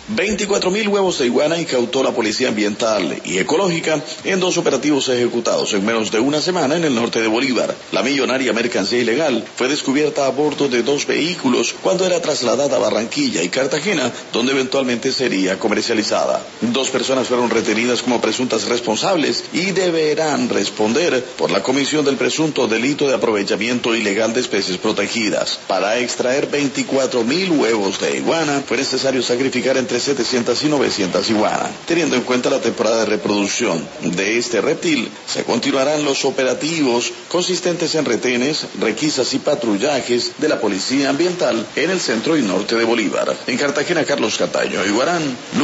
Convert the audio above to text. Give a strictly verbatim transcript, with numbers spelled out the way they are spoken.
veinticuatro mil huevos de iguana incautó la Policía Ambiental y Ecológica en dos operativos ejecutados en menos de una semana en el norte de Bolívar. La millonaria mercancía ilegal fue descubierta a bordo de dos vehículos cuando era trasladada a Barranquilla y Cartagena, donde eventualmente sería comercializada. Dos personas fueron retenidas como presuntas responsables y deberán responder por la comisión del presunto delito de aprovechamiento ilegal de especies protegidas. Para extraer veinticuatro mil huevos de iguana fue necesario sacrificar entre setecientas y novecientas iguanas. Teniendo en cuenta la temporada de reproducción de este reptil, se continuarán los operativos consistentes en retenes, requisas y patrullajes de la Policía Ambiental en el centro y norte de Bolívar. En Cartagena, Carlos Cataño Iguarán.